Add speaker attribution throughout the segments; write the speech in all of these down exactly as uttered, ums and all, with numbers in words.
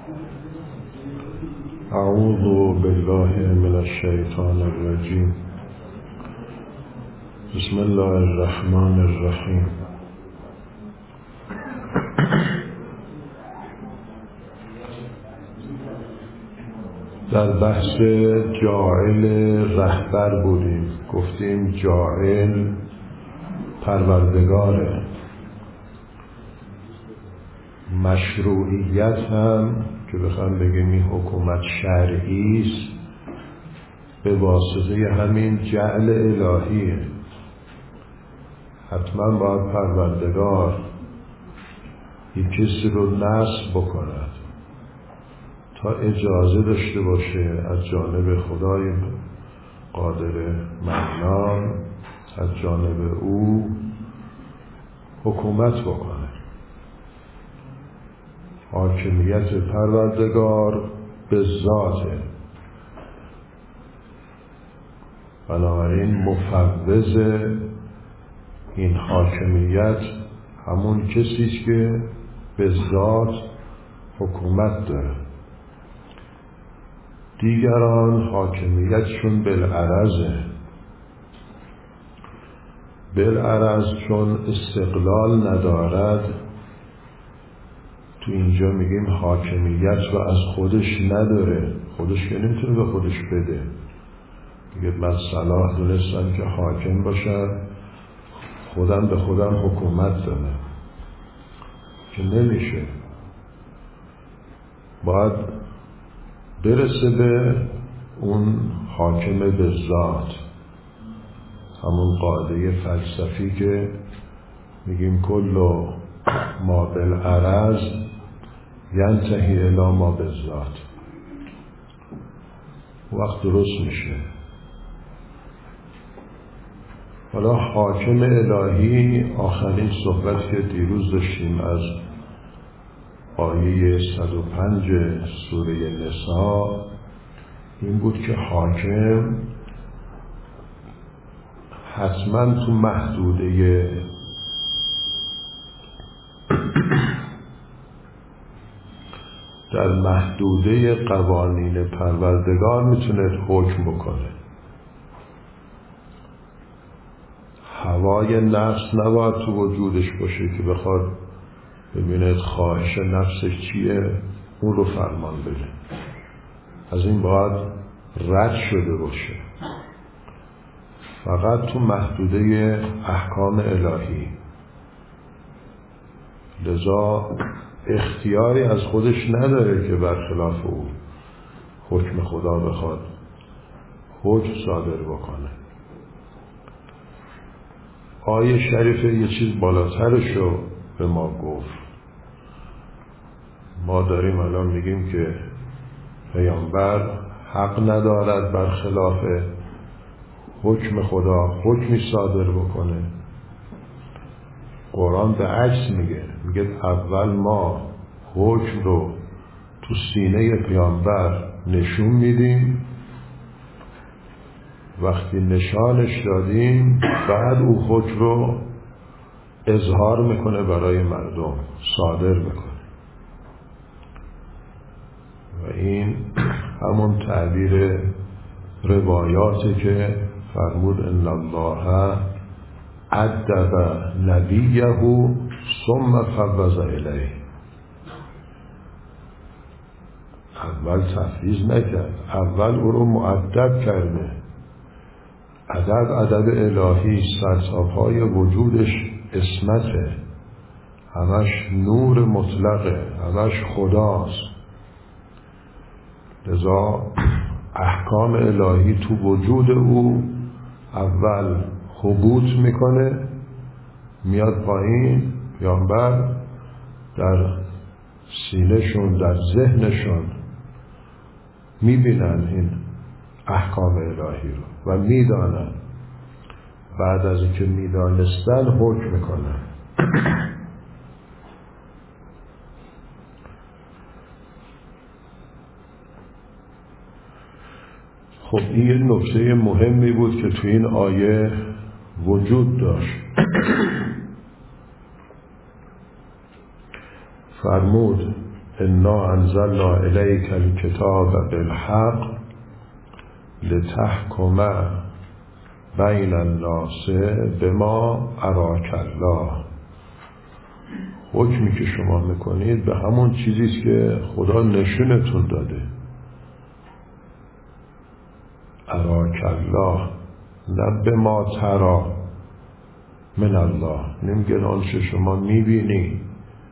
Speaker 1: اعوذ بالله من الشیطان الرجیم. بسم الله الرحمن الرحیم. در بحث جاعل رهبر بودیم. گفتیم جاعل پروردگاره. مشروعیت هم که بخوام بگیم این حکومت شرعی است به واسطه همین جعل الهیه. حتما باید پروردگار یک کسی رو نصب بکند تا اجازه داشته باشه از جانب خدای قادر منان از جانب او حکومت بکنه. حاکمیت پروردگار به ذاته، بنابراین مفوض این حاکمیت همون کسیست که به ذات حکومت داره. دیگران حاکمیتشون بالعرضه. بالعرض چون استقلال ندارد، تو اینجا میگیم حاکمیت رو از خودش نداره. خودش که نمیتونه به خودش بده. میگه من صلاح دونستم که حاکم باشم، خودم به خودم حکومت دارم، که نمیشه. باید برسه به اون حاکم به ذات، همون قاعده فلسفی که میگیم کل ما بالعرض ینتهی الی ما بالذات. وقت درست میشه. حالا حاکم الهی، آخرین صحبت که دیروز داشتیم از آیه صد و پنج سوره نساء این بود که حاکم حتما تو محدوده در محدوده قوانین پروردگار میتونه حکم بکنه. هوای نفس نباید تو وجودش باشه که بخواد ببینه خواهش نفسش چیه اون رو فرمان بده. از این باید رد شده باشه. فقط تو محدوده احکام الهی. لذا اختیاری از خودش نداره که برخلاف او حکم خدا بخواد حکم صادر بکنه. آیه شریفه یه چیز بالاترشو به ما گفت. ما داریم الان میگیم که پیامبر حق ندارد برخلاف حکم خدا حکمی صادر بکنه. قرآن به عکس میگه. میگه اول ما حکم رو تو سینه پیامبر نشون میدیم، وقتی نشانش دادیم بعد او حکم رو اظهار میکنه برای مردم، صادر میکنه. و این همون تعبیر روایاته که فرمود ان الله ادب نبیه ثم فوض الیه. اول تفویض نکرد، اول او رو مؤدب کرده. ادب ادب الهی، سرتاپای وجودش عصمته، همش نور مطلقه، همش خداست. لذا احکام الهی تو وجود او اول هبوط میکنه، میاد پایین. پیامبر در سینهشون، در ذهنشون میبینن این احکام الهی رو و میدانن. بعد از اینکه میدانستن حکم میکنن. خب این یه نکته مهمی بود که تو این آیه وجود داشت. فرمود انا انزلنا الیک الکتاب بالحق لتحکم بین الناس بما اراک الله. حکمی که شما میکنید به همون چیزیست که خدا نشونتون داده. اراک الله، نه به ما ترا من الله. نمیگه آنچه شما میبینی،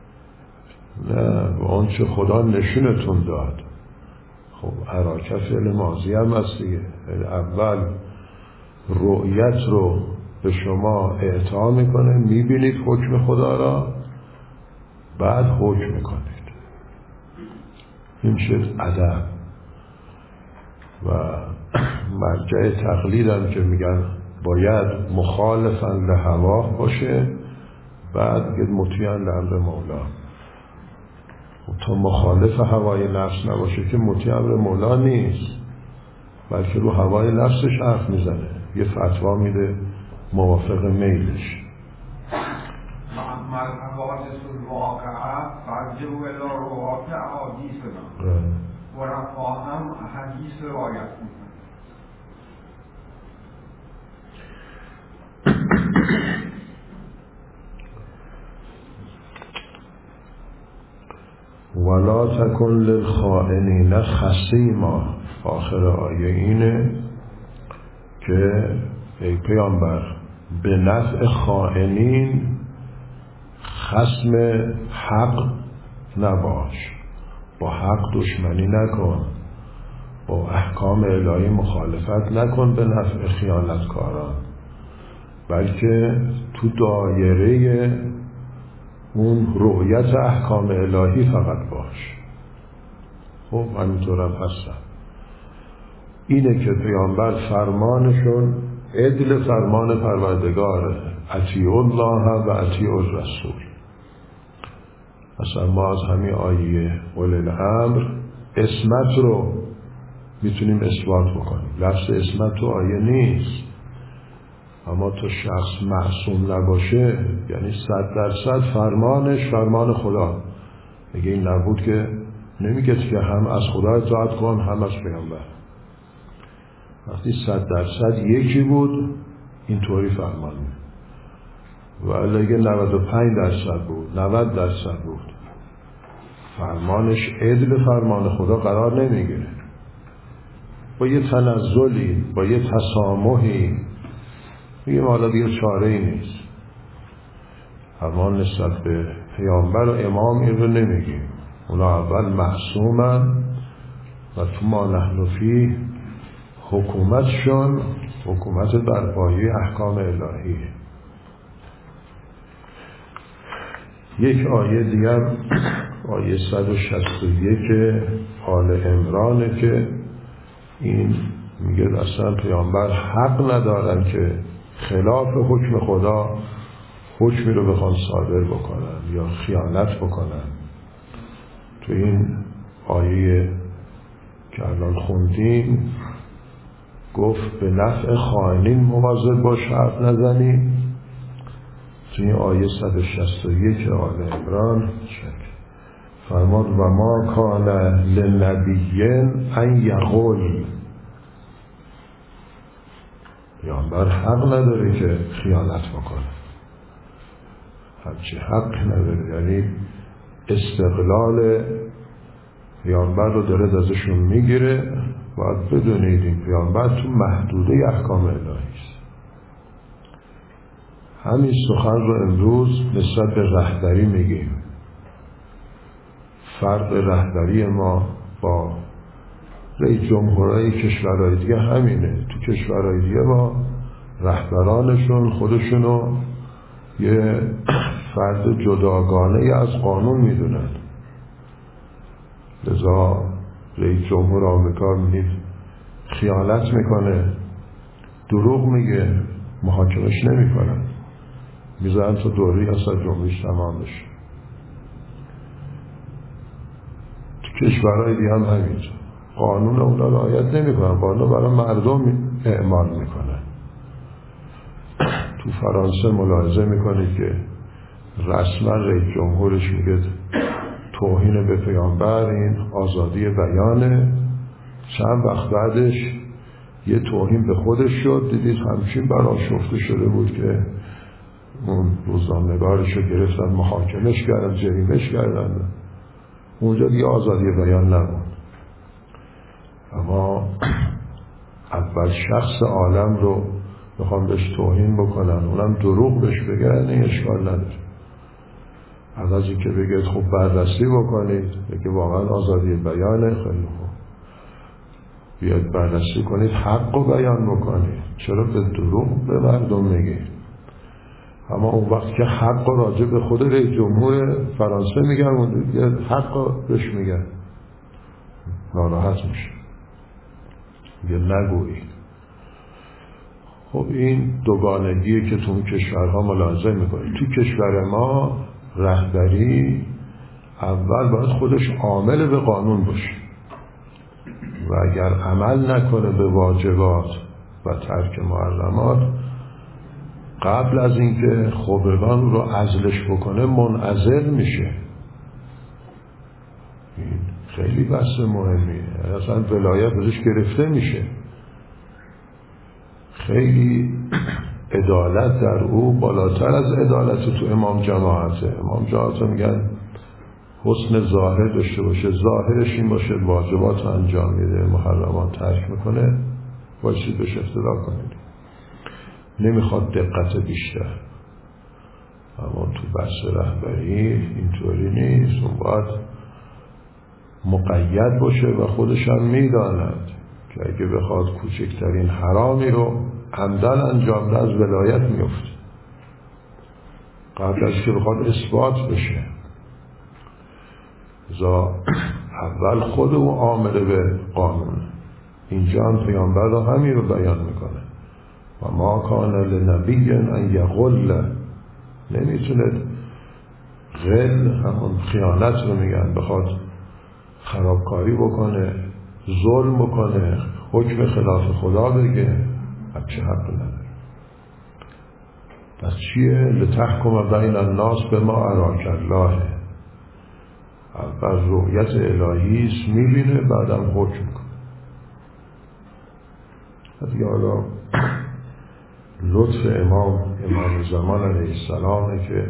Speaker 1: نه آنچه خدا نشونتون داد. خب اراک فعل ماضی هم هست دیگه. اول رؤیت رو به شما اعطا میکنه، میبینید حکم خدا را، بعد حکم میکنید. این شد ادب. و مرجع تقلید هم که میگن باید مخالفاً لهوا باشه، بعد میگه مطیعاً لامر مولا. تا مخالف هوای نفس نباشه که مطیع امر مولا نیست، بلکه رو هوای نفسش حرف میزنه، یه فتوا میده موافق میلش.
Speaker 2: معمل حوادث الواقعه فرجه و الی رواق احادیثنا و رفاع هم حدیث روایت میکنه.
Speaker 1: ولا تکن للخائنین خصیما. آخر آیه اینه که ای پیامبر به نفع خائنین خصم حق نباش، با حق دشمنی نکن، با احکام الهی مخالفت نکن به نفع خیانتکاران، بلکه تو دایره اون رؤیت احکام الهی فقط باش. خب همینطورم هستم. اینه که پیامبر فرمانشون عدل فرمان پروردگاره، اطیعوا الله و اطیعوا الرسول. اصلا ما از همین آیه اول الامر اسمت رو میتونیم اثبات بکنیم. لفظ اسمت تو آیه نیست، اما تو شخص معصوم نباشه یعنی صد درصد فرمانش فرمان خدا. میگه این نبود که نمیگه که هم از خدا اطاعت کن هم از پیامبر. وقتی صد درصد یکی بود اینطوری فرمان میده، و اگه نود و پنج درصد بود نود درصد بود فرمانش عدل فرمان خدا قرار نمیگیره. با یه تنزلی، با یه تسامحی میگه حالا دیگه چاره ای نیست. فرمان نسبت به پیامبر و امام این رو نمیگیم، اونا اول معصومن و تو ما نحن فیه حکومتشون حکومت بر پایه احکام الهیه. یک آیه دیگر آیه صد و شصت و یک آل عمرانه که این میگه اصلا پیامبر حق ندارن که خلاف حکم خدا حکمی رو بخوان صادر بکنن یا خیانت بکنن. تو این آیه که الان خوندیم گفت به نفع خائنین مواظب باش حرف نزنی. تو این آیه صد و شصت و یک آل عمران فرماد و ما کان لنبیین ان یغل. پیامبر حق نداره که خیانت بکنه، همچی حق نداره. یعنی استقلال پیامبر رو داره ازشون میگیره. باید بدونید این پیامبر تو محدوده احکام الهی است. همین سخن رو امروز نسبت به رهبری میگیم. فرق رهبری ما با رئیس جمهورهای کشورهای دیگه همینه. تو کشورهای دیگه ما رهبرانشون خودشونو یه فرد جداگانه از قانون میدونن. لذا رئیس جمهور آمریکا میدید خیانت میکنه، دروغ میگه، محاکمش نمیکنن، میذارن تا دوری اصلا جمهوریش تمام بشه. تو کشورهای دیگه هم همینجا قانون اونا رعایت نمیکنن، قانون برای مردم اعمال میکنن. تو فرانسه ملاحظه میکنید که رسما رئیس جمهورش میگه توهین به پیامبر این آزادی بیانه. چند وقت بعدش یه توهین به خودش شد، دیدید همچین برآشفته شده بود که اون روزنامه‌نگارش رو گرفتن محاکمش کردن، جریمه‌اش کردن. اونجا دیگه آزادی بیان نبود. اما اول شخص عالم رو بخوام بهش توهین بکنن، اونم دروغ بهش بگن، این اشکال نداره. از از این که بگید خب بررسی بکنید، بگه واقعا آزادی بیانه، خیلی خوب بیاید بررسی کنید، حق رو بیان بکنید، چرا به دروغ به مردم میگید؟ اما اون وقت که حق راجع به خود رئیس جمهور فرانسه میگن، اون دیگه حق بهش میگن، ناراحت میشه، میگه نگویید. خب این دوگانگیه که تو اون کشورها ملاحظه میکنید. تو کشور ما رهبری اول باید خودش عامل به قانون باشه و اگر عمل نکنه به واجبات و ترک محرمات، قبل از اینکه خبرگان رو عزلش بکنه منعزل میشه. این خیلی بحث مهمیه، اصلا ولایت ازش گرفته میشه. خیلی عدالت در او بالاتر از عدالت تو امام جماعته. امام جماعته میگن حسن ظاهر داشته باشه، ظاهرش این باشه واجبات انجام میده، محرمات ترک میکنه، باشید بهش اقتدا کنید، نمیخواد دقت بیشتر. اما تو بحث رهبری اینطوری نیست، اون باید مقید باشه و خودش هم میداند که اگه بخواد کوچکترین حرامی رو عمدن انجام ده از ولایت میفته، قبل از که بخواد اثبات بشه. ازا اول خود او عامل به قانون. اینجا هم پیامبر رو همین رو بیان میکنه و ما کان لنبی ان یغل، نمیتونه غل همون خیانت رو میگن، بخواد خرابکاری بکنه، ظلم بکنه، حکم خلاف خدا بگه، چه حق نداره. پس چیه؟ لتحکم بین الناس بما اراک الله. اول رؤیت الهی است، میبینه، بعدم حکم کنه. دیگه حالا لطف امام امام زمان علیه السلامه که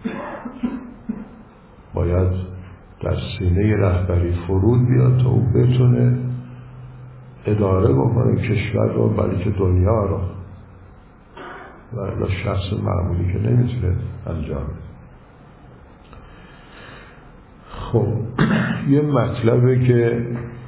Speaker 1: باید در سینه رهبری فرود بیاد تا او بتونه اداره بکنه کشور رو، بلکه دنیا رو، و الا شخص معمولی که نمیتونه انجام بده. خب یه مطلبه که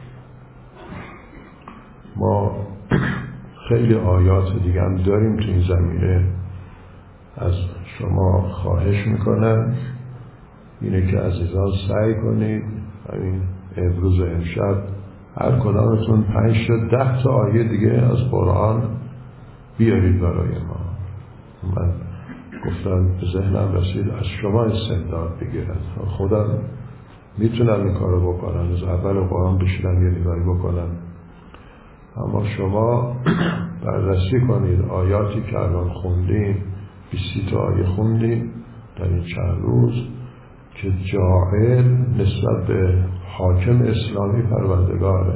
Speaker 1: ما خیلی آیات دیگه هم داریم تو این زمینه، از شما خواهش میکنم اینه که عزیزان سعی کنید همین امروز و امشب هر کدامتون پنج تا ده تا آیه دیگه از قرآن بیارید برای ما. من گفتم به ذهنم رسید از شما استمداد بگیرم، خودم میتونم این کارو بکنم، از اول قرآن بشیرم یه نگاهی بکنم، اما شما بررسی کنید آیاتی که الان خوندیم، بیست تا آیه خوندیم در این چند روز که جاعل نسبت به حاکم اسلامی پروردگاره.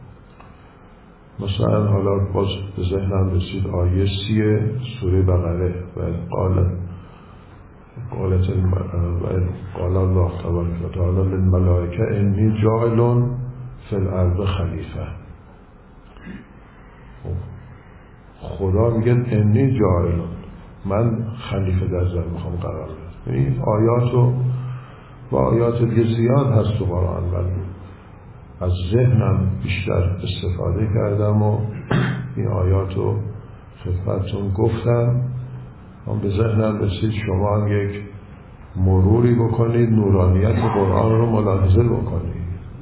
Speaker 1: مثلا حالا باز به ذهنم رسید آیه سی سوره بقره و قال قالت قال الله تبارک و تعالی للملائکه انی جاعل فی الارض خلیفه. خدا میگه انی جاعل، من خلیفه در زمین میخوام قرار بدم. این آیاتو و آیات دیگه زیاد هست تو قرآن، ولی از ذهنم بیشتر استفاده کردم و این آیاتو خدمتتون گفتم. من به ذهنم رسید شما هم یک مروری بکنید، نورانیت قرآن رو ملاحظه بکنید.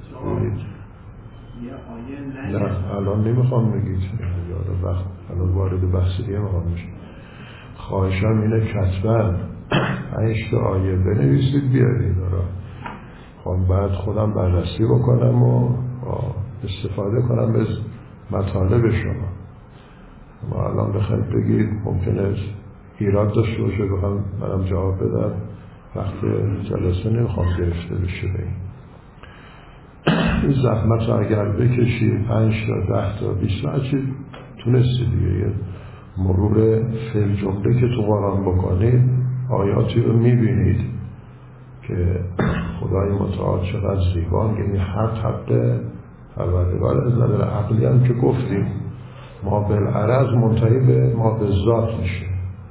Speaker 1: نه الان نمیخوام بگید، یاد وقت الان وارد بحث دیگه میخوام میشه. خواهشم اینه کتباً پنج تا آیه بنویسید بیارید، خواهم بعد خودم بررسی بکنم و استفاده کنم از مطالب شما. ما الان بخواید بگید ممکنه ایراد داشته باشه، بخوام منم جواب بدم، وقت جلسه نمیخوام گرفته بشه. این زحمت رو اگر بکشی پنج تا ده تا بیست تا هرچی تونستی دیگه یه مرور فعل جمله که تو قرآن بکنید آیاتی رو میبینید که خدای متعال چقدر زیبا میگه حق حق پروردگار. از نظر عقلی هم که گفتیم ما بالعرض منتهی به ما به ذات میشه.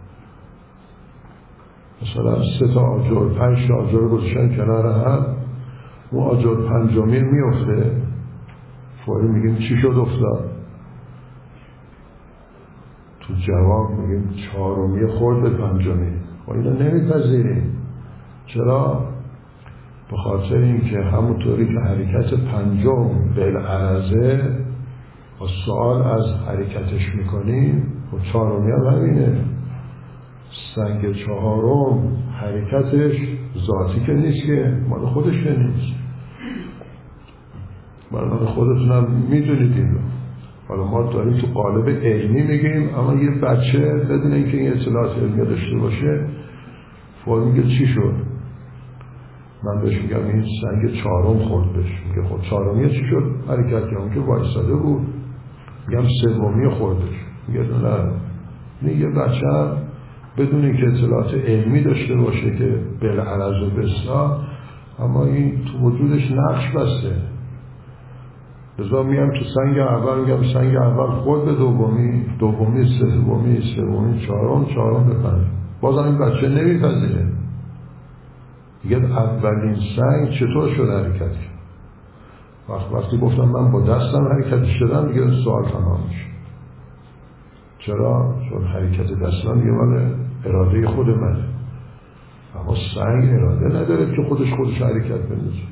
Speaker 1: مثلا سه تا آجر پنج تا آجر گذاشتن کنار هم، اون آجر پنجمی میفته فوری میگیم چی شد افتاد؟ تو جواب میگیم چهارمی خورد به پنجمی. خب اینو نمیپذیریم. چرا؟ به خاطر اینکه همونطوری که حرکت پنجم بالعرضه و سوال از حرکتش میکنیم و چهارمی هم همینه. سنگ چهارم حرکتش ذاتی که نیست که مال خودش که نیست، مال خودتونم میدونید اینو. حالا ما داریم تو قالب علمی میگیم، اما یه بچه بدون اینکه این اطلاعات علمی داشته باشه فوری میگه چی شد؟ من بهش میگم این سنگ چهارم خورد بهش، میگه خب چهارمی چی شد؟ حرکت که اون که وایساده بود. میگم سومی خوردش، میگه نه. نه یه بچه هم بدون اینکه اطلاعات علمی داشته باشه که بالعرض و بسا، اما این تو وجودش نقش بسته. لذا میام تو سنگ اول میگم سنگ اول خود به دومی، دومی سومی، سومی چهارم، چهارم به پنج. بازم این بچه نمیپذیره. دیگه اولین سنگ چطور شد حرکت کرد؟ وقت وقتی گفتم من با دستم حرکت شدم دیگه سوال تمام میشه. چرا؟ چون حرکت دستم دیگه مال اراده خود منه، اما سنگ اراده نداره که خودش خودش حرکت بندازه.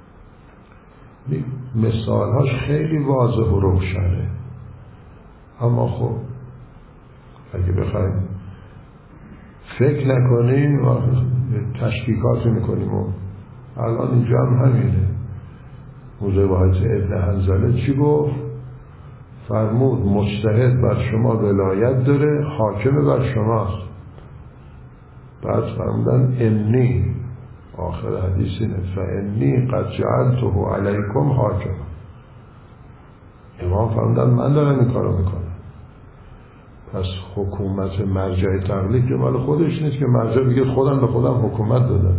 Speaker 1: مثالهاش خیلی واضح و روشنه، اما خب اگه بخوایم فکر نکنیم و تشکیکات میکنیم و الان اینجا هم همینه. موزه واحد ابن حنظله چی گفت؟ فرمود مجتهد بر شما ولایت داره، حاکم بر شماست. بعد فرمودن انی، آخر حدیث اینه، فانی قد جعلته علیکم حاکم. امام فرمودن من دارم این کارو میکنم. پس حکومت مرجع تقلید که مال خودش نیست که مرجع بگه خودم به خودم حکومت دادم.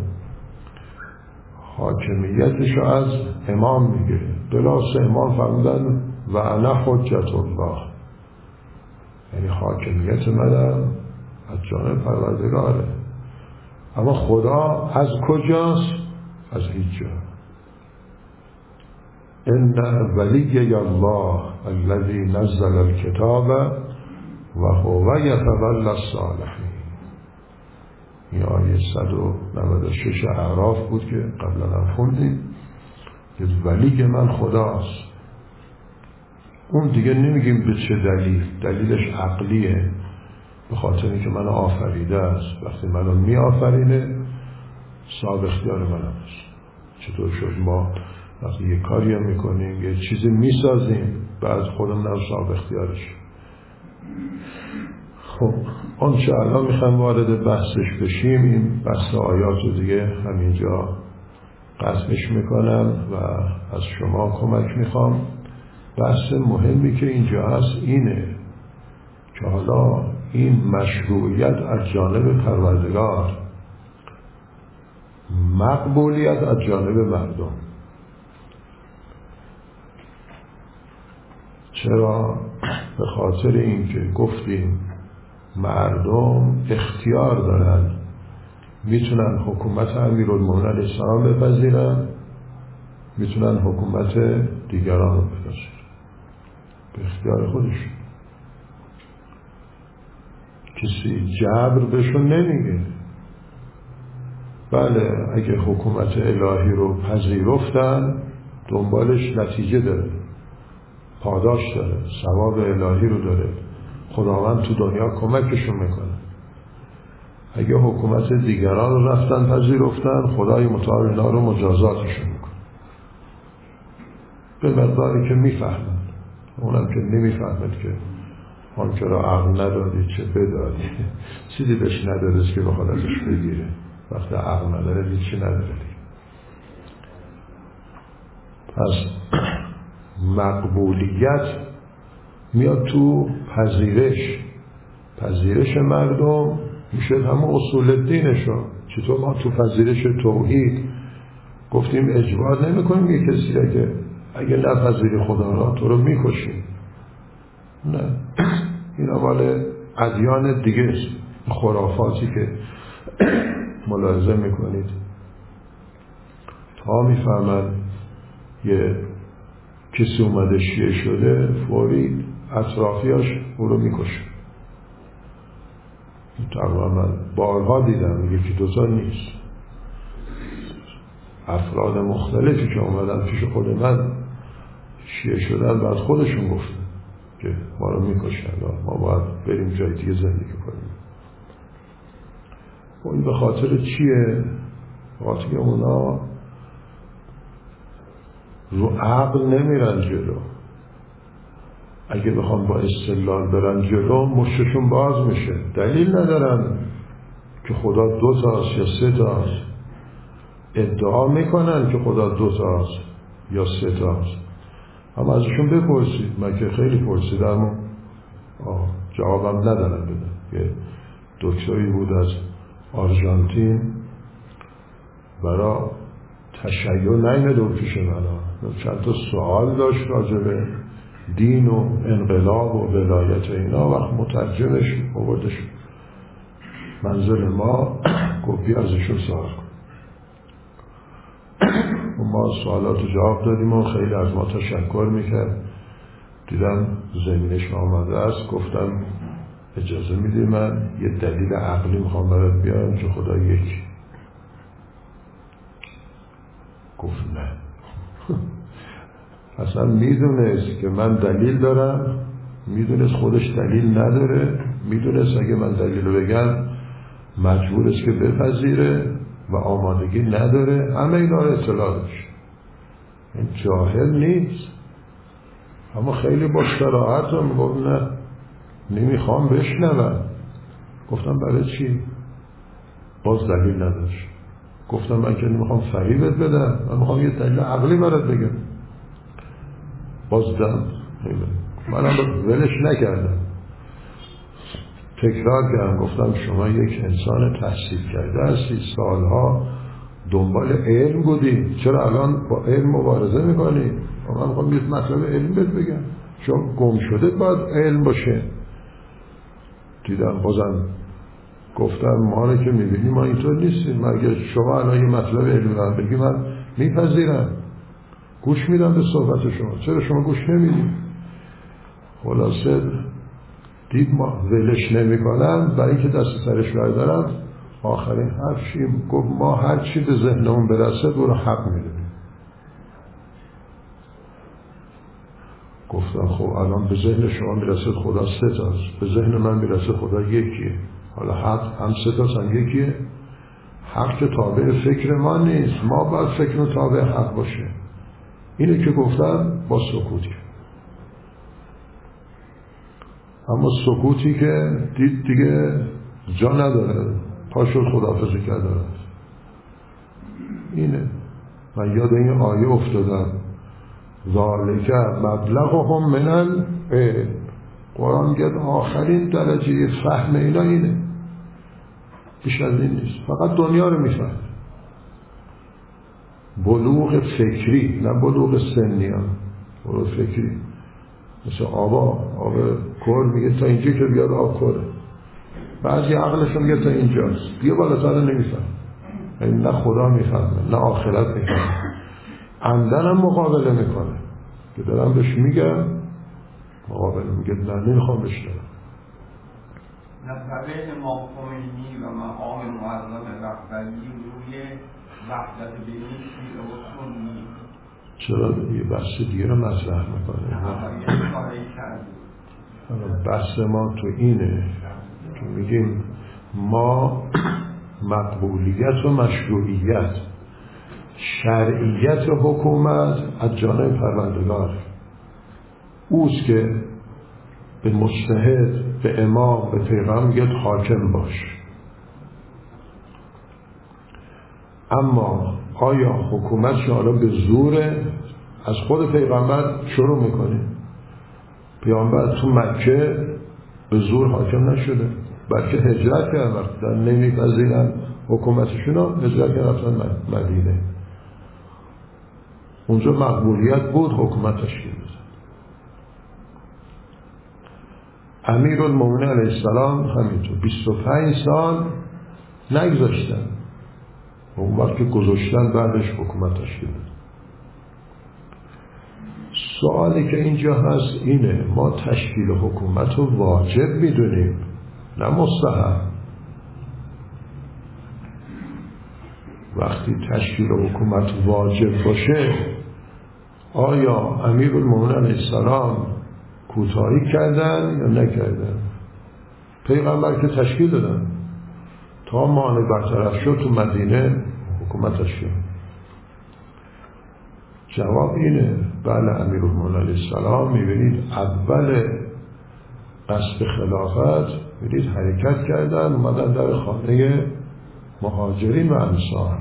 Speaker 1: حاکمیتشو از امام میگیره. بلاس امام فرمودن و انا حجت الله، یعنی حاکمیت منم از جانب پروردگاره. اما خدا از کجاست؟ از هیچ جا. ان ولی الله الذی نزل الکتاب و هو یتولی الصالحین. این آیه صد و نود و شش اعراف بود که قبلا هم خوندیم که ولی من خداست. اون دیگه نمیگیم به چه دلیل، دلیلش عقلیه، به خاطر اینکه منو آفریده است. وقتی منو می آفرینه صاحب اختیار من است. چطور شد ما وقتی یه کاری هم میکنیم یه چیزی میسازیم بعد خودمون هم صاحب اختیارش. خب اون چه الان میخوام وارد بحثش بشیم، این بحث آیات رو دیگه همینجا قسمش میکنم و از شما کمک میخوام. بحث مهمی که اینجا هست اینه که حالا این مشروعیت از جانب پروردگار، مقبولیت از جانب مردم. چرا؟ به خاطر اینکه گفتیم مردم اختیار دارن، میتونن حکومت امیرالمومنین علیه السلام بپذیرن، میتونن حکومت دیگران رو بپذیرن، به اختیار خودشون. کسی جبر بهشون نمیگه. بله اگه حکومت الهی رو پذیرفتن دنبالش نتیجه داره، پاداش داره، ثواب الهی رو داره، خداوند تو دنیا کمکشون میکنه. اگه حکومت دیگران رو رفتن پذیرفتن خدای متعال اینا رو مجازاتشون میکنه به مقداری که میفهمن. اونم که نمیفهمد که آن که را عقل ندادی چه بدادی، چیزی بهش ندادست که بخواد ازش بگیره. وقتی عقل نداره هیچی نداره. پس مقبولیت میاد تو پذیرش پذیرش مردم میشه همون اصول دینشون. چطور ما تو پذیرش توحید گفتیم اجبار نمی کنیم یه کسی که اگه نپذیری خدا را تو رو میکشیم، نه، اینا مال ادیان دیگه است، خرافاتی که ملاحظه میکنید تا میفهمن یه کسی اومده شیعه شده فوری اطرافیاش او رو میکشن. تقریبا من بارها دیدم، یکی دوتا نیست، افراد مختلفی که اومدن پیش خود من شیعه شدن بعد خودشون گفتن که ما رو میکشن، ما باید بریم جای دیگه زندگی کنیم. این به خاطر چیه؟ به خاطر که اونا رو عقل نمیرن جلو. اگه بخوام با استدلال برن جلو مشتشون باز میشه. دلیل ندارن که خدا دو تاست یا سه تاست، ادعا میکنن که خدا دو تاست یا سه تاست. اما ازشون بپرسید، من که خیلی پرسیدم جوابم ندارم بدن. یه دکتری بود از آرژانتین برای تشیع نیامده بود پیش من، چند تا سوال داشت راجبه دین و انقلاب و ولایت اینا، وقت مترجمش آوردش منزل ما، گفت بیا ازشون سوال کن. و ما سوالات جواب دادیم و خیلی از ما تشکر میکرد. دیدم زمینش آمده است، گفتم اجازه میدی من یه دلیل عقلی میخوام برات بیارم که خدا یکی. گفت نه. اصلا میدونست که من دلیل دارم، میدونست خودش دلیل نداره، میدونست اگه من دلیل رو بگم مجبور است که بپذیره و آمادگی نداره، همه اینا رو اطلاع داشت. این جاهل نیست، اما خیلی با صراحت هم گفت نه نمیخوام بشنوم. گفتم برای چی؟ باز دلیل نداشت. گفتم من که نمیخوام فریبت بدم، من میخوام یه دلیل عقلی برات بگم. باز دم من هم ولش نکردم، تکرار کردم، گفتم شما یک انسان تحصیل کرده هستی، سالها دنبال علم بودی، چرا الان با علم مبارزه میکنی؟ من میخوام یه مطلب علم بهت بگم، چون گم شده باید علم باشه. دیدم بازم گفتم ما رو که میبینی ما اینطور نیستیم، مگه شما الان یه مطلب علمی رو بگی من میپذیرم، گوش میدم به صحبت شما، چرا شما گوش نمیدی؟ خلاصه دید ما ولش نمی کنن، برای اینکه دست سرش بردارن آخرین حرفش گفت ما هر چی به ذهنمون برسه برو حق میدونیم. گفتم خب الان به ذهن شما میرسه خدا سه تاست، به ذهن من میرسه خدا یکیه، حالا حق هم سه تاست هم یکیه. حق که تابع فکر ما نیست، ما باید فکر و تابع حق باشه. اینه که گفتم با سکوت کرد. اما سکوتی که دید دیگه جا نداره، پاشو خداحافظی کرده رفت. اینه من یاد این آیه افتادم، ذالک مبلغهم من العلم. قرآن میگه آخرین درجه فهم اینا اینه، بیش از این نیست، فقط دنیا رو میفهم. بلوغ فکری، نه بلوغ سنی هم، بلوغ فکری. مثل آبا آب کور میگه تا اینجا که بیاد آب کوره، بعضی عقلش میگه تا اینجاست، دیگه بالاتر نمیفهم. یعنی نه خدا میفهمه نه آخرت میفهمه. عمدن هم مقابله میکنه که دارم بهش میگم، مقابله میگه نه نمیخوام بشنوم.
Speaker 2: نظره امام خمینی و مقام معظم رهبری روی وحدت بین شیعه و سنی
Speaker 1: چرا یه بحث دیگه رو مطرح میکنه؟ بحث ما تو اینه که میگیم ما مقبولیت و مشروعیت، شرعیت حکومت از جانب پروردگار اوست که به مجتهد، به امام، به پیغمبر میگه حاکم باش. اما آیا حکومت حالا به زوره از خود پیغمبر شروع میکنیم. پیغمبر تو مکه به زور حاکم نشده، بلکه هجرت کردن، وقتی در نمیپذیرن حکومتشون رو هجرت کردن رفتن مدینه. اونجا مقبولیت بود، حکومت تشکیل داد. امیرالمومنین علیه السلام همینطور بیست و پنج سال نگذاشتن، اون وقت که گذاشتن بعدش حکومت تشکیل داد. سوالی که اینجا هست اینه، ما تشکیل حکومت رو واجب میدونیم نه مستحب. وقتی تشکیل حکومت واجب باشه، آیا امیرالمومنین علیه السلام کوتاهی کردن یا نکردن؟ پیغمبر که تشکیل دادن، تا مانع برطرف شد تو مدینه حکومت تشکیل. جواب اینه بله، امیرالمومنین علیه السلام میبینید اول قصد خلافت میبینید حرکت کردن، اومدن در خانه مهاجرین و انصار.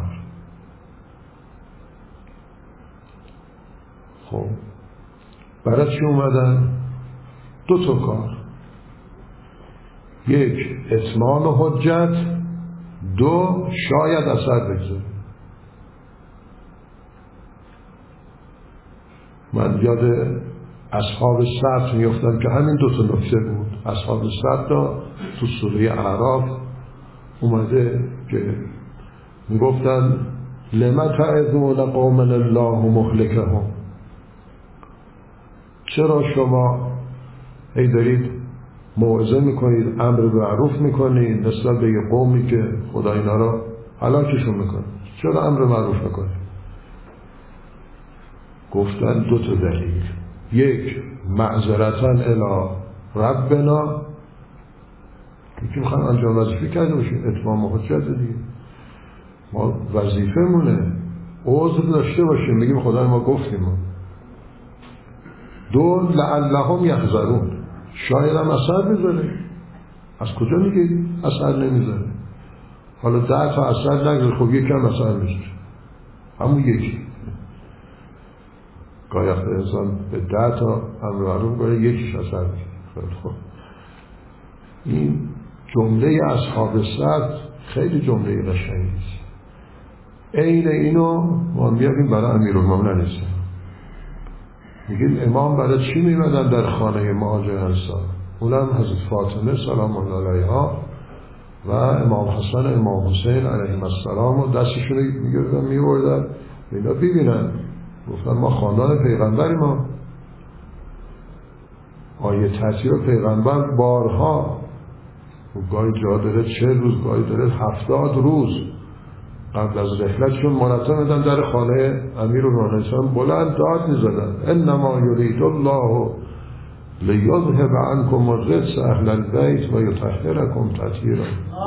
Speaker 1: خب برای چی اومدن؟ دو تا کار، یک اتمام حجت، دو شاید اثر بگذاره. من یاد اصحاب سبت میفتم که همین دو تا نکته بود. اصحاب سبت تو سوره اعراف اومده که میگفتن لما تعظون قوما الله مهلکهم، چرا شما ای دارید موعظه میکنید، امر به معروف میکنید نسبت به یه قومی که خدا اینا را هلاکشون میکنه، چرا امر معروف میکنید؟ گفتن دو تا دلیل، یک معذرتاً الی ربنا، که میخوان انجام وظیفه کرده باشیم، اتمام حجت دیگه، ما وظیفه مونه عذر داشته باشیم، میگیم خدا ما گفتیم. دو لعلهم یحذرون، شاید هم اثر بذاره. از کجا میگی اثر نمیذاره؟ حالا ده تا اثر نگذاره، خب یکم اثر میذاره، همون یکی. گاهی وقت انسان به ده تا امر معروف کنه یکیش اثر میذاره. خب این جمله اصحاب سبت خیلی جمله قشنگی است. عین اینو ما میاریم برای امیرالمومنین علیه السلام. میگیم امام برای چی میمدن در خانه مهاجر انصار؟ اونم حضرت فاطمه سلام الله علیها و امام حسن امام حسین علیهم السلام و دستشون رو میگردن میبردن اینا ببینن. گفتن ما خاندان پیغمبری، ما آیه تاثیر پیغمبر بارها و گاهی جا داره چهل روز، گاهی داره هفتاد روز قبل از رحلتشون مرتب میدن در خانه امیرالمومنین بلند داد میزدن انما یرید الله لیذهب عنکم الرجس اهل البیت و یطهرکم تطهیرا.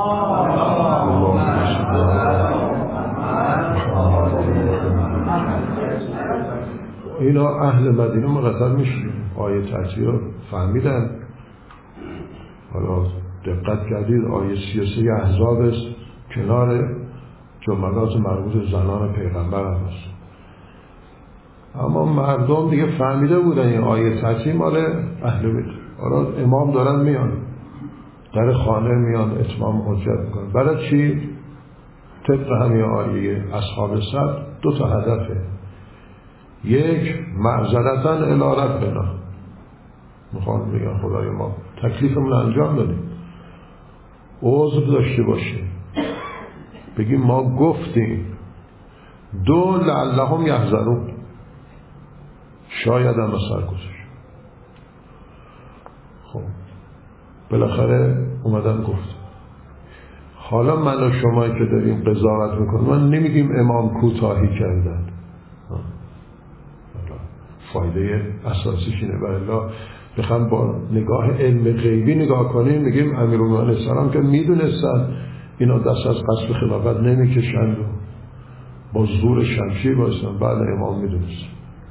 Speaker 1: اینا اهل مدینه مقتل میشن، آیه تطهیر فهمیدن. حالا دقت کردید آیه سی و سه احزاب است کنار جملات مربوط زنان پیغمبر هست، اما مردم دیگه فهمیده بودن این آیه تطهیر مال اهل بیت. حالا امام دارن میان در خانه میان اتمام حجت میکنن. برای چی؟ طبق همین آیه اصحاب سبت دو تا هدفه. یک معذرتاً الی ربنا، میخوان بگن خدای ما تکلیفمون انجام دادیم، عذر داشته باشیم، بگیم ما گفتیم. دو لعلهم یحذرون، شاید هم اثر گذاشت. خب بالاخره اومدن گفت. حالا من و شما که داریم قضاوت میکنیم، من نمیگیم امام کوتاهی کردن، فایده اساسیش اینه. والله بخوام با نگاه علم غیبی نگاه کنیم میگیم امیرالمومنین علیه السلام که میدونستن اینا دست از قصد خلافت نمیکشند و با زور شمشیر بایستن، بعد امام میدونست.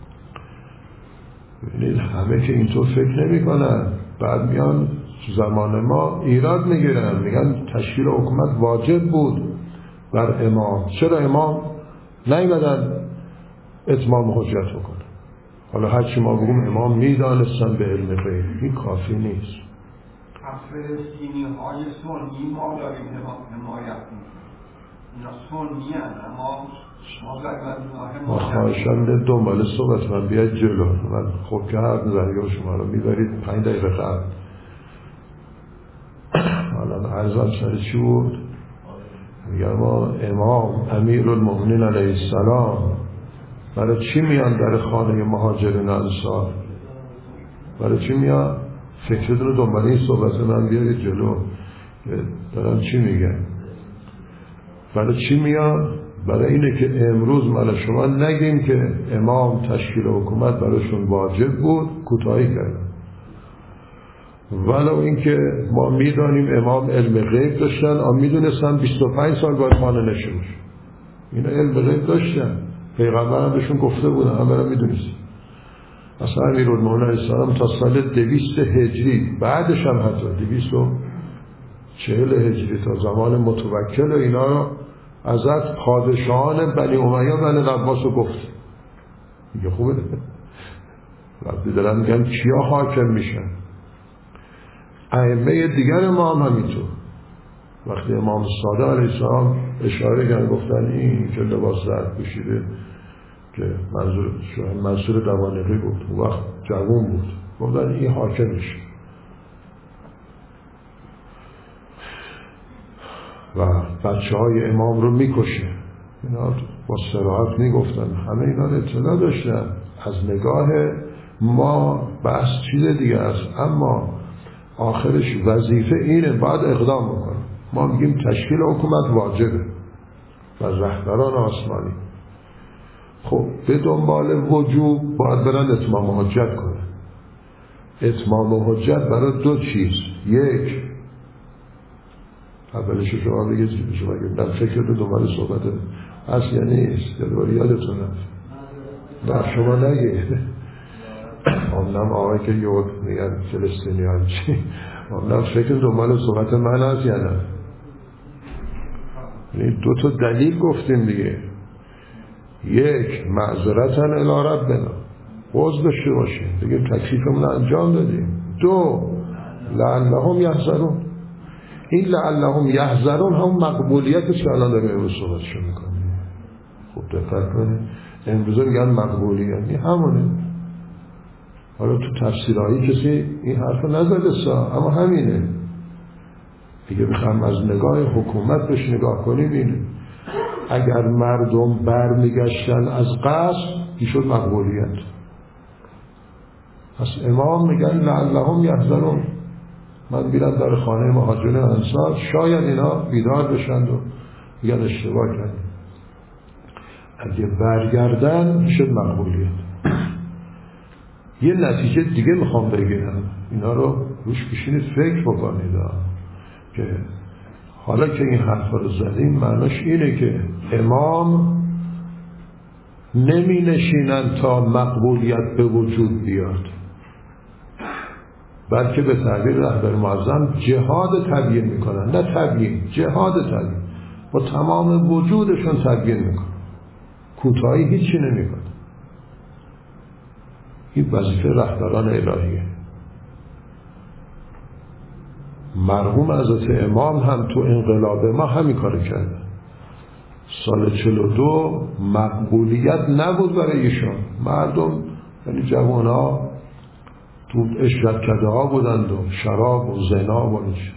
Speaker 1: ببینید همه که اینطور فکر نمی کنن، بعد میان زمان ما ایراد میگیرن، میگن تشکیل حکومت واجب بود بر امام، چرا امام نیومدن اتمام حجت بکنه؟ حالا هرچی ما بگم امام میدانستن به علم غیب، این کافی نیست.
Speaker 2: فلسطینی های سنی ما داریم حمایت میکنیم، اینا سنی هستن، اما
Speaker 1: ما خواهشان دنبال صحبت من بیاید جلو. من خب که حرف نزنی شما رو میبرید پنج دقیقه قبل. حالا عرضم سر چی بود؟ میگم ما امام امیر المؤمنین علیه السلام برای چی میان در خانه مهاجرین انصار؟ برای چی میان؟ فکرتون رو دنبال این صحبت من بیارید جلو. دارم چی میگن؟ برای چی میان؟ برای اینه که امروز من شما نگیم که امام تشکیل حکومت برایشون واجب بود، کوتاهی کردن. ولو اینکه ما میدانیم امام علم غیب داشتن، اما میدونستن بیست و پنج سال باید خانه نشون. اینا علم غیب داشتن، پیغمبر هم بهشون گفته بودن، هم برای میدونست. اصلا امیرالمومنین علیه السلام تا سال دویست هجری، بعدش هم حتی دویست و چهل هجری تا زمان متوکل و اینا ازت پادشاهان بنی امیه بنی العباس رو گفت. میگه خوبه وقتی دارن میگن کیا حاکم میشن. ائمه دیگر ما هم همینطور. وقتی امام صادق علیه السلام اشاره کردن گفتن این که لباس زرد پوشیده که منظور منصور دوانقی بود، اون وقت جوان بود، گفتن این حاکم میشه. و بچه های امام رو میکشه. اینا با صراحت میگفتن، همه اینا رو اطلاع داشتن. از نگاه ما بحث چیز دیگه است، اما آخرش وظیفه اینه، باید اقدام بکنه. ما میگیم تشکیل حکومت واجبه و رهبران آسمانی خب به دنبال وجوب باید برن اتمام حجت کنه. اتمام حجت برای دو چیز، یک اولش شما بگید شما بگید در فکر تو دنبال صحبت اصلی نیست، دلواری یادتون نه شما نگید امنم آقای که یود میگن فلسطینی هم چی امنم فکر دنبال صحبت من هست یا نه. دو تا دلیل گفتیم دیگه، یک معذرتاً الی ربنا، عذر داشته باشیم دیگه تکلیفمون انجام دادیم. دو لعلهم یحذرون. این لعلهم یحذرون هم مقبولیتی که الان داریم امروز صحبتشو میکنیم. خوب دقت کنید، امروز میگن مقبولیت، این همونه. حالا تو تفسیرهایی کسی این حرف نزده سا، اما همینه دیگه. بخوام از نگاه حکومت بهش نگاه کنیم اینه، اگر مردم برمیگشتن از قصد این شد مقبولیت. پس امام میگن لعلهم یحذرون، من بیرم در خانه مهاجرین انصار، شاید اینا بیدار بشند و میگن اشتباه کردیم. اگه برگردن شد مقبولیت. یه نتیجه دیگه میخوام بگیرم، اینا رو روش بشینید فکر بکنید که حالا که این حرفا رو زدیم معناش اینه که امام نمی نشینن تا مقبولیت به وجود بیاد، بلکه به تعبیر رهبر معظم جهاد تبیین میکنن. نه تبیین، جهاد تبیین، با تمام وجودشون تبیین میکنن، کوتاهی هیچی نمیکنن. این وظیفه رهبران الهیه. مرحوم حضرت امام هم تو انقلاب ما همین کار کرده. سال چهل و دو مقبولیت نبود برای ایشان. مردم یعنی جوان ها تو اشرتکده ها بودند و شراب و زنا و نیش.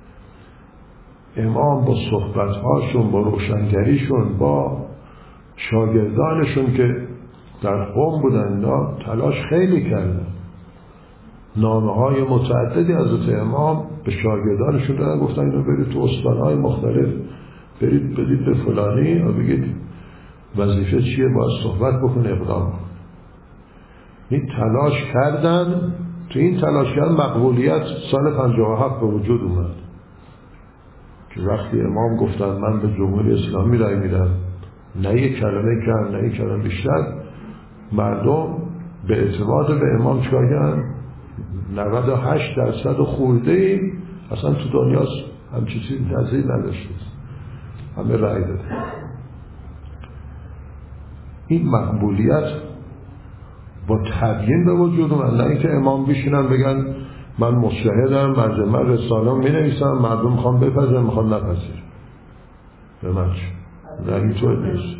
Speaker 1: امام با صحبت هاشون، با روشنگریشون، با شاگردانشون که در قم بودند تلاش خیلی کردن. نامه های متعددی حضرت امام به شاگردانشون دادن، گفتن اینو برید تو استانهای مختلف برید بدید به فلانی و بگید وظیفه چیه، باید صحبت بکن، اقدام کن. این تلاش کردن. تو این تلاش کردن مقبولیت سال پنجاه و هفت به وجود اومد که وقتی امام گفتن من به جمهوری اسلامی رای میدم، نه یک کلمه کم نه یک کلمه بیشتر، مردم به اعتماد به امام چکار کردن؟ نود و هشت درصد خورده ای اصلا تو دنیا همچی چیزی نظیر نداشته، همه رای داده. این مقبولیت با تبیین به وجود اومد، نه اینکه امام بشینن بگن من مجتهدم، من من رساله‌ام می‌نویسم، مردم میخوان بپذیرن میخوان نپذیرن. به من چه؟ نه اینطور نیست.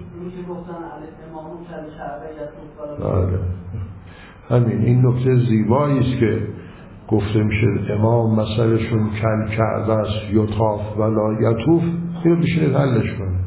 Speaker 1: بله. همین این نکته زیبایی است که گفته میشه امام مسئلهشون کل کعبه است یطاف ولا یطوف، اینو بشینید حلش کنید.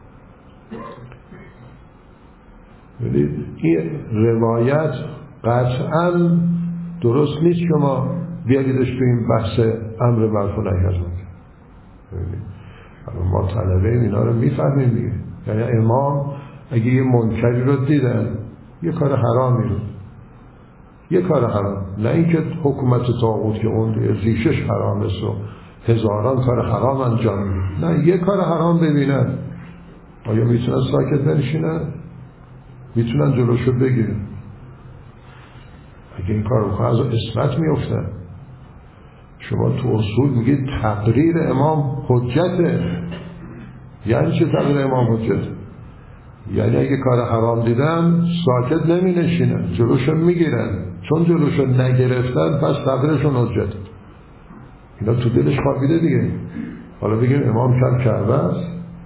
Speaker 1: این روایت قطعا درست نیست که ما بیاریدش تو این بحث امر معروف و نهی از منکر. ما طلبه اینا رو میفهمیم دیگه. یعنی امام اگه یه منکری رو دیدن، یه کار حرامی رو، یه کار حرام، نه اینکه حکومت طاغوت که اون ریشش حرام است و هزاران کار حرام انجام میده، نه یه کار حرام ببینن، آیا میتونن ساکت بنشینن؟ میتونن جلوشو بگیرن؟ اگه این کار رو کنن از اثبات میفتن. شما تو اصول میگید تقریر امام حجته. یعنی چه تقریر امام حجته؟ یعنی اگه کار حرام دیدن ساکت نمی نشینن، جلوشو میگیرن، چون جلوشو نگرفتن پس تقریرشون حجته. اینا تو دلش خوابیده دیگه. حالا بگیم امام کل کعبه است،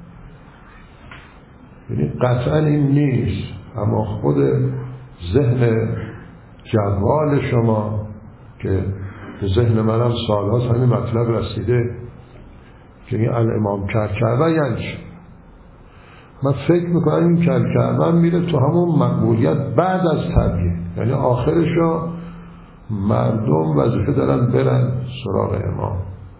Speaker 1: یعنی قطعا این نیست، اما خود ذهن جوال شما که به ذهن منم سالهاست همین مطلب رسیده که این الامام کل کعبه یعنی چه؟ من فکر میکنم این کل کعبه میره تو همون مقبولیت بعد از تبیین، یعنی آخرشو مردم وظیفه دارن برن سراغ امام.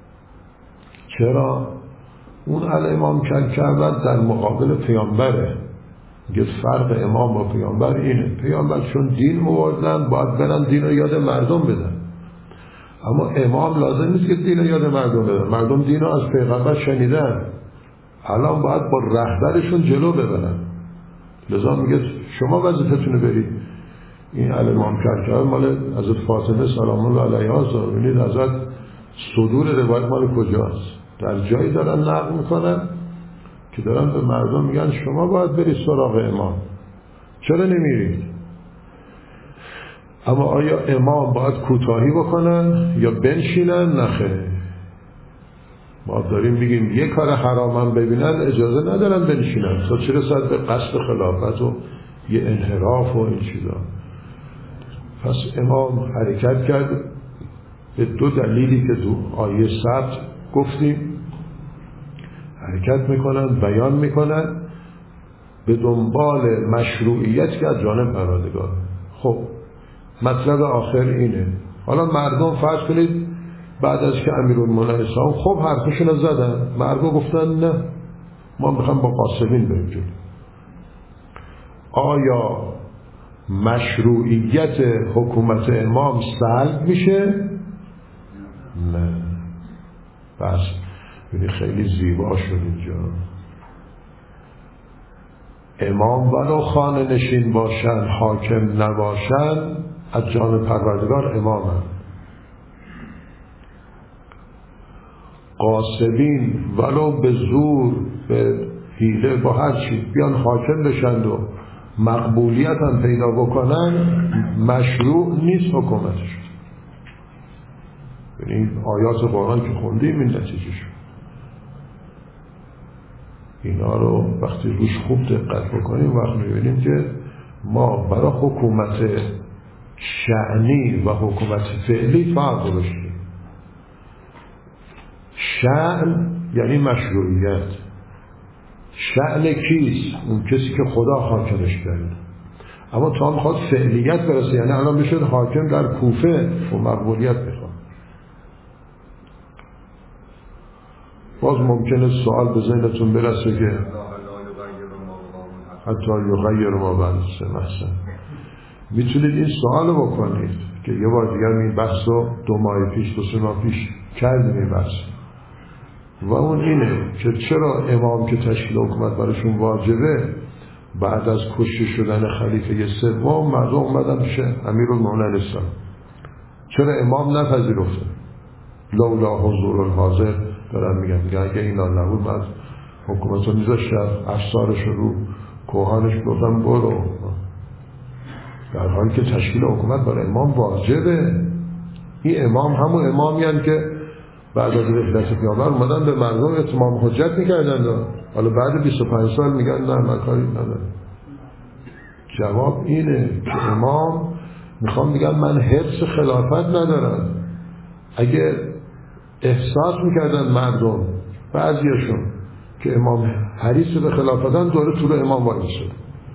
Speaker 1: چرا؟ اون الامام کل کعبه در مقابل پیامبره. میگه فرق امام با پیامبر اینه، پیامبر چون دین آوردن باید برن دین رو یاد مردم بدن، اما امام لازم نیست که دین رو یاد مردم بدن. مردم دین رو از پیغمبر شنیدن، الان باید با رهبرشون جلو ببرن. لذا میگه شما وظیفتونه برید. این الامام کل کعبه مال حضرت فاطمه سلام الله علیها است. ببینید حضرت صدور روایت مال کجاست؟ در جایی دارن نقل میکنن که دارن به مردم میگن شما باید برید سراغ امام، چرا نمیرید؟ اما آیا امام باید کوتاهی بکنن یا بنشینن؟ نخیر. ما داریم میگیم یه کار حرامم ببینن اجازه ندارن بنشینن، تا چه رسد به قصد خلافت و یه انحراف و این چیزا. پس امام حرکت کرد به دو دلیلی که دو آیه ثبت گفتیم، حرکت میکنن، بیان میکنن به دنبال مشروعیت که از جانب پروردگار. خب مطلب آخر اینه. حالا مردم فرض کنید بعد از که امیرالمومنین اسلام خب حرفشون رو زدن، مردم گفتن نه ما میخوام با قاسمین بریم جلو. آیا مشروعیت حکومت امام سلب میشه؟ نه. بس یعنی خیلی زیبا شد اینجا. امام ولو خانه نشین باشن، حاکم نباشن، از جانب پروردگار امامن. قاسبین ولو به زور، به حیله، با هر چی بیان حاکم بشند و مقبولیت هم پیدا بکنن، مشروع نیست حکومتش. یعنی آیات قرآن که خوندیم این نتیجه شد. اینا رو وقتی روش خوب دقت بکنیم وقت می‌بینیم که ما برای حکومت شأنی و حکومت فعلی فرق داشتیم. شأن یعنی مشروعیت. شأن کیست؟ اون کسی که خدا حاکمش کرده. اما تا میخواد فعلیت برسه، یعنی الان بشد حاکم در کوفه و مقبولیت میخواد. باز ممکنه سوال به ذهنتون برسه که حتی یغیر ما بنفسه محسن. میتونید این سوال رو بکنید که یه بار دیگر این بحث رو دو ماه پیش دو سه ماه پیش کردیم این بحث، و اون اینه که چرا امام که تشکیل حکومت براشون واجبه بعد از کشته شدن خلیفه سوم مردم اومدن پیش امیرالمومنین اسلام، چرا امام نپذیرفته؟ لولا حضور الحاضر دارن میگن میگن اگه اینا نبود من حکومت رو میذاشتم، افسارش رو کوهانش گفتم برو. در حالی که تشکیل حکومت برای امام واجبه. این امام همون امامی هستند که بعد از رحلت پیامبر اومدن به مردم اتمام حجت میکردن، حالا بعد بیست و پنج سال میگن نه من کاری ندارم. جواب اینه که امام میخوام میگن من حرص خلافت ندارم. اگه احساس میکردن مردم بعضیشون که امام حریص به خلافتن، دوره طول امام وارد شد.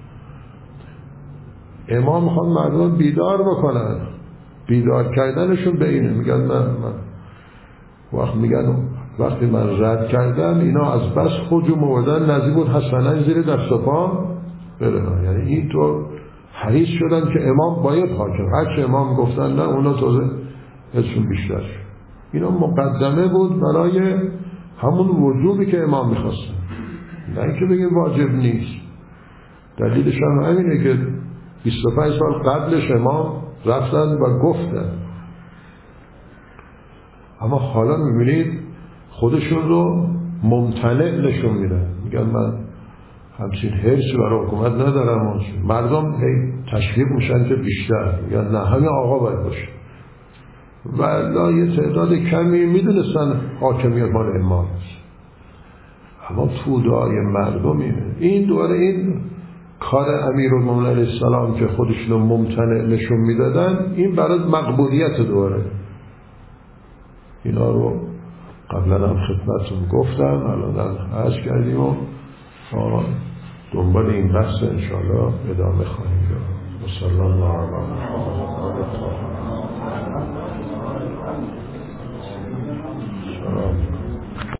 Speaker 1: امام میخوان مردم بیدار بکنن، بیدار کردنشون به اینه. میگن نه من وقت میگن وقتی من رد کردم اینا از بس هجوم آوردن نزدیک بود حسنن زیر دست و پا بره. یعنی اینطور حریص شدن که امام باید حاکم، هرچه امام گفتن نه اونا تازه حسشون بیشتر شد. اینا مقدمه بود برای همون وجوبی که امام میخواستن، نه اینکه بگیم واجب نیست. دلیلش هم همینه که بیست و پنج سال قبلش امام رفتن و گفتن، اما حالا میبینید خودشون رو ممتنع نشون میدن، میگن من همچین حرصی برای حکومت ندارم. مردم هی تشویق میشن که بیشتر، میگن نه همین آقا باید باشه. و الا یه تعداد کمی میدونستن حاکمیت مال امام است، اما توده‌های مردم اینه. این دوره این کار امیرالمومنین علیه السلام که خودشون رو ممتنع نشون میدادن، این برای مقبولیت دوره. اینا رو قبلا هم خدمتتون گفتم، الان هم عرض کردیم و دنبال این بحث انشاءالله ادامه خواهیم داد. صلی الله علیه و